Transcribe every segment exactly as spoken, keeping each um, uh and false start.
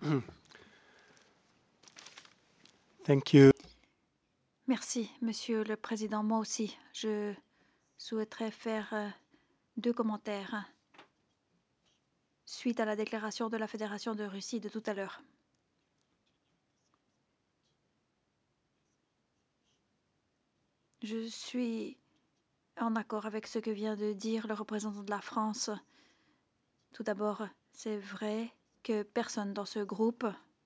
Thank you. Merci, Monsieur le Président. Moi aussi, je souhaiterais faire euh, deux commentaires suite à la déclaration de la Fédération de Russie de tout à l'heure. Je suis en accord avec ce que vient de dire le représentant de la France. Tout d'abord, c'est vrai que personne dans ce groupe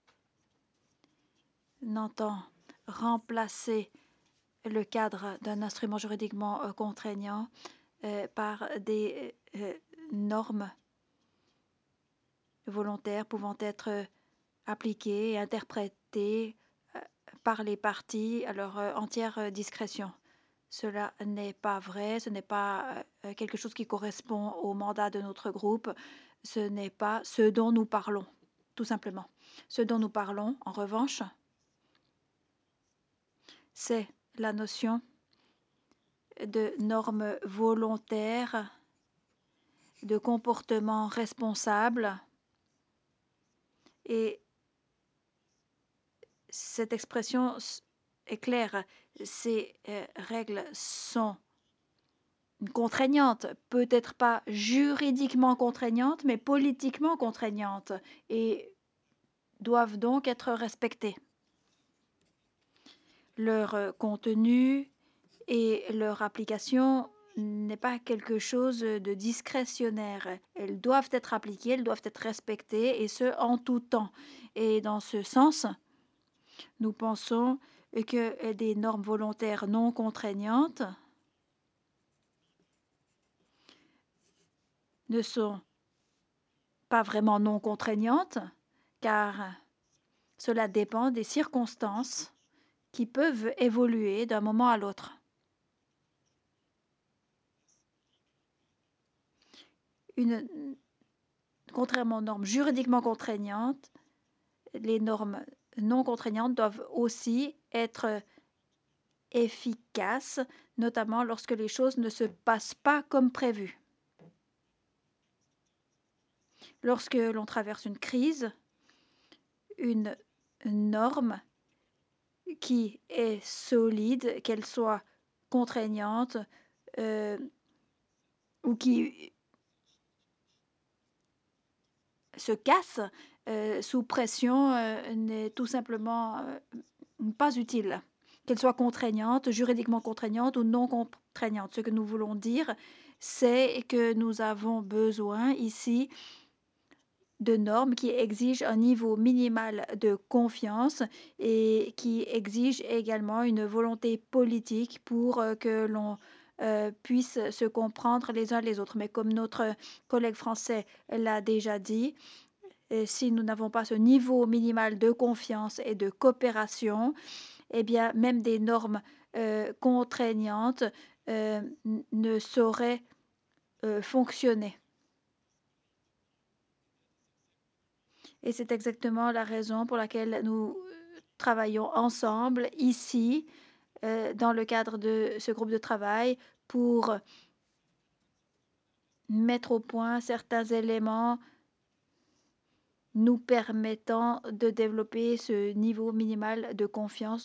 n'entend remplacer le cadre d'un instrument juridiquement euh, contraignant euh, par des euh, normes volontaires pouvant être euh, appliquées et interprétées euh, par les parties à leur euh, entière euh, discrétion. Cela n'est pas vrai, ce n'est pas euh, quelque chose qui correspond au mandat de notre groupe, ce n'est pas ce dont nous parlons, tout simplement. Ce dont nous parlons, en revanche, c'est la notion de normes volontaires, de comportement responsable, et cette expression est claire. Ces euh, règles sont contraignantes, peut-être pas juridiquement contraignantes, mais politiquement contraignantes, et doivent donc être respectées. Leur euh, contenu et leur application n'est pas quelque chose de discrétionnaire. Elles doivent être appliquées, elles doivent être respectées, et ce, en tout temps. Et dans ce sens, nous pensons que des normes volontaires non contraignantes ne sont pas vraiment non contraignantes, car cela dépend des circonstances qui peuvent évoluer d'un moment à l'autre. Une, contrairement aux normes juridiquement contraignantes, les normes non contraignantes doivent aussi être efficaces, notamment lorsque les choses ne se passent pas comme prévu. Lorsque l'on traverse une crise, une norme qui est solide, qu'elle soit contraignante euh, ou qui se casse euh, sous pression euh, n'est tout simplement euh, pas utile. Qu'elle soit contraignante, juridiquement contraignante ou non contraignante. Ce que nous voulons dire, c'est que nous avons besoin ici de normes qui exigent un niveau minimal de confiance et qui exigent également une volonté politique pour euh, que l'on euh, puisse se comprendre les uns les autres. Mais comme notre collègue français l'a déjà dit, et si nous n'avons pas ce niveau minimal de confiance et de coopération, eh bien, même des normes euh, contraignantes euh, ne sauraient euh, fonctionner. Et c'est exactement la raison pour laquelle nous travaillons ensemble ici, euh, dans le cadre de ce groupe de travail, pour mettre au point certains éléments nous permettant de développer ce niveau minimal de confiance